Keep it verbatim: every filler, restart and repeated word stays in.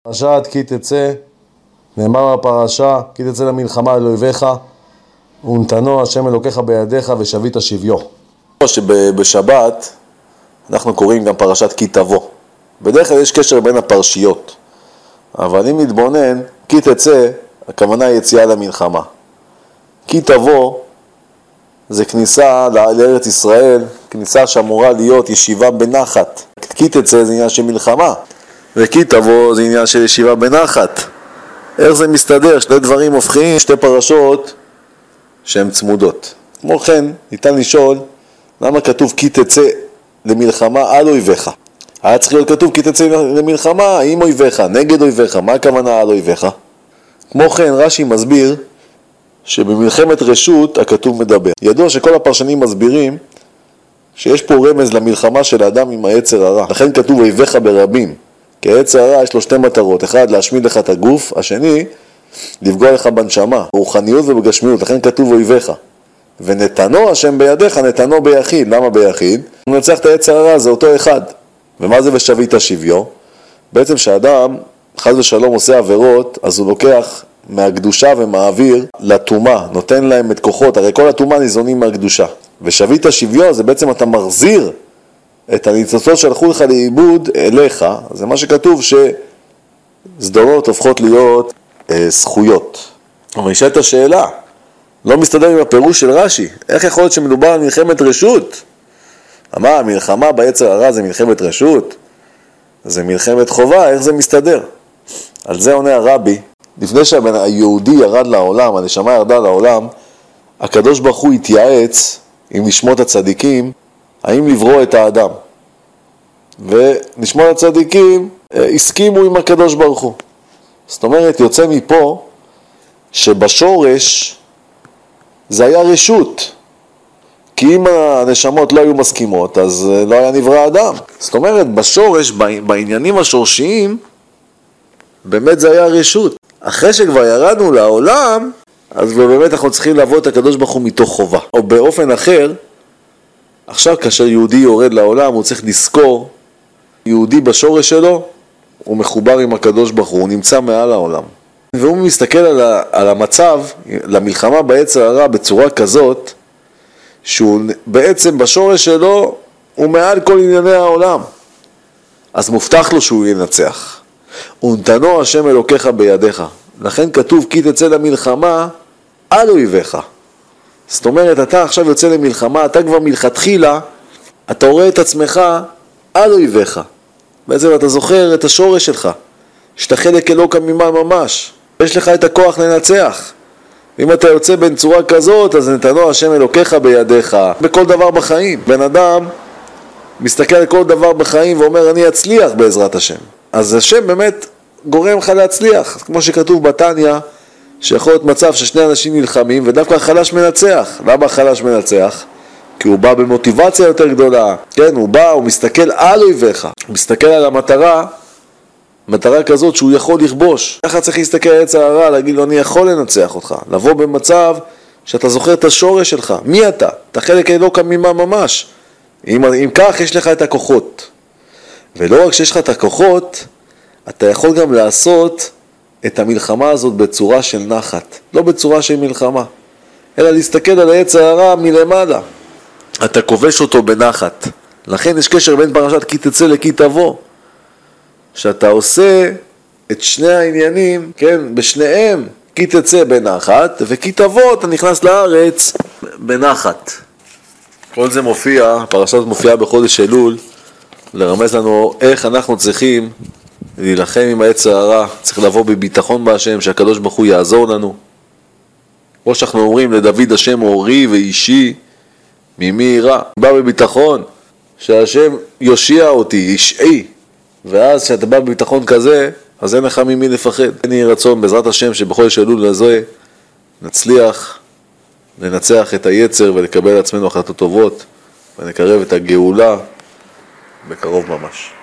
פרשת כי תצא, נאמר בפרשה, כי תצא למלחמה על אויביך, ונתנו השם אלוקיך בידיך ושבית שביו. שבשבת אנחנו קוראים גם פרשת כי תבוא. בדרך כלל יש קשר בין הפרשיות, אבל אם נתבונן, כי תצא, הכוונה היא יציאה למלחמה. כי תבוא זה כניסה לארץ ישראל, כניסה שאמורה להיות ישיבה בנחת. כי תצא זה עניין של מלחמה, וכי תבוא זה עניין של ישיבה בנחת. איך זה מסתדר? שני דברים הופכים שתי פרשות שהן צמודות. כמו כן, ניתן לשאול למה כתוב כי תצא למלחמה על אויביך. היה צריך להיות כתוב כי תצא למלחמה עם אויביך, נגד אויביך. מה הכוונה על אויביך? כמו כן, רש"י מסביר שבמלחמת רשות הכתוב מדבר. ידוע שכל הפרשנים מסבירים שיש פה רמז למלחמה של האדם עם היצר הרע. לכן כתוב אויביך ברבים. כי היצר הרע יש לו שתי מטרות. אחד, להשמיד לך את הגוף. השני, לפגוע לך בנשמה, ברוחניות ובגשמיות. לכן כתוב אויביך. ונתנו השם בידיך, נתנו ביחיד. למה ביחיד? הוא מנצח את היצר הרע, זה אותו אחד. ומה זה ושבית שביו? בעצם שהאדם חס ושלום עושה עבירות, אז הוא לוקח מהקדושה ומעביר לתומה, נותן להם את כוחות. הרי כל התומה ניזונים מהקדושה. ושבית שביו זה בעצם אתה מחזיר את הניצוצות שהלכו לך לאיבוד אליך. זה מה שכתוב שסדרות הופכות להיות אה, זכויות. אבל נשאלת השאלה, לא מסתדר עם הפירוש של רש"י. איך יכול להיות שמדובר על מלחמת רשות? אמר, המלחמה ביצר הרע זה מלחמת רשות? זה מלחמת חובה, איך זה מסתדר? על זה עונה הרבי, לפני שהיהודי ירד לעולם, הנשמה ירדה לעולם, הקדוש ברוך הוא התייעץ עם נשמות הצדיקים, האם לברוא את האדם. ונשמות הצדיקים הסכימו עם הקדוש ברוך הוא. זאת אומרת, יוצא מפה שבשורש זה היה רשות. כי אם הנשמות לא היו מסכימות, אז לא היה נברא אדם. זאת אומרת, בשורש, בעניינים השורשיים, באמת זה היה רשות. אחרי שכבר ירדנו לעולם, אז באמת אנחנו צריכים לעבוד את הקדוש ברוך הוא מתוך חובה. או באופן אחר, עכשיו כאשר יהודי יורד לעולם, הוא צריך לזכור, יהודי בשורש שלו, הוא מחובר עם הקדוש ברוך הוא, הוא נמצא מעל העולם. והוא מסתכל על, ה, על המצב, למלחמה ביצר הרע בצורה כזאת, שהוא בעצם בשורש שלו, הוא מעל כל ענייני העולם. אז מובטח לו שהוא ינצח. ונתנו השם אלוקיך בידיך. לכן כתוב כי תצא למלחמה על אויביך. זאת אומרת, אתה עכשיו יוצא למלחמה, אתה כבר מלכתחילה, אתה רואה את עצמך על אויביך. בעצם אתה זוכר את השורש שלך, שאתה חלק אלוקא ממעל ממש. יש לך את הכוח לנצח. אם אתה יוצא בין צורה כזאת, אז נתנו השם אלוקיך בידיך. בכל דבר בחיים. בן אדם מסתכל על כל דבר בחיים ואומר, אני אצליח בעזרת השם. אז השם באמת גורם לך להצליח. כמו שכתוב בתניא, שיכול להיות מצב ששני אנשים נלחמים ודווקא החלש מנצח. למה החלש מנצח? כי הוא בא במוטיבציה יותר גדולה. כן, הוא בא, הוא מסתכל על אויביך. הוא מסתכל על המטרה, מטרה כזאת שהוא יכול לכבוש. ככה צריך להסתכל על יצר הרע, להגיד לו, אני יכול לנצח אותך. לבוא במצב שאתה זוכר את השורש שלך. מי אתה? אתה חלק אלוקא ממעל ממש. אם, אם כך, יש לך את הכוחות. ולא רק שיש לך את הכוחות, אתה יכול גם לעשות את המלחמה הזאת בצורה של נחת. לא בצורה של מלחמה. אלא להסתכל על היצר הרע מלמעלה. אתה כובש אותו בנחת. לכן יש קשר בין פרשת כי תצא לכי תבוא. שאתה עושה את שני העניינים, כן, בשניהם, כי תצא בנחת, וכי תבוא, אתה נכנס לארץ בנחת. כל זה מופיע, הפרשה הזאת מופיעה בחודש אלול, לרמז לנו איך אנחנו צריכים להילחם עם היצר הרע, צריך לבוא בביטחון בהשם, שהקדוש ברוך הוא יעזור לנו. כמו שאנחנו אומרים, לדוד השם אורי ואישי, ממי יירא. בא בביטחון, שהשם יושיע אותי, ישעי. ואז כשאתה בא בביטחון כזה, אז אין לך ממי לפחד. אין יהי רצון בעזרת השם שבחודש אלול הזה נצליח לנצח את היצר ולקבל לעצמנו החלטות טובות ונקרב את הגאולה בקרוב ממש.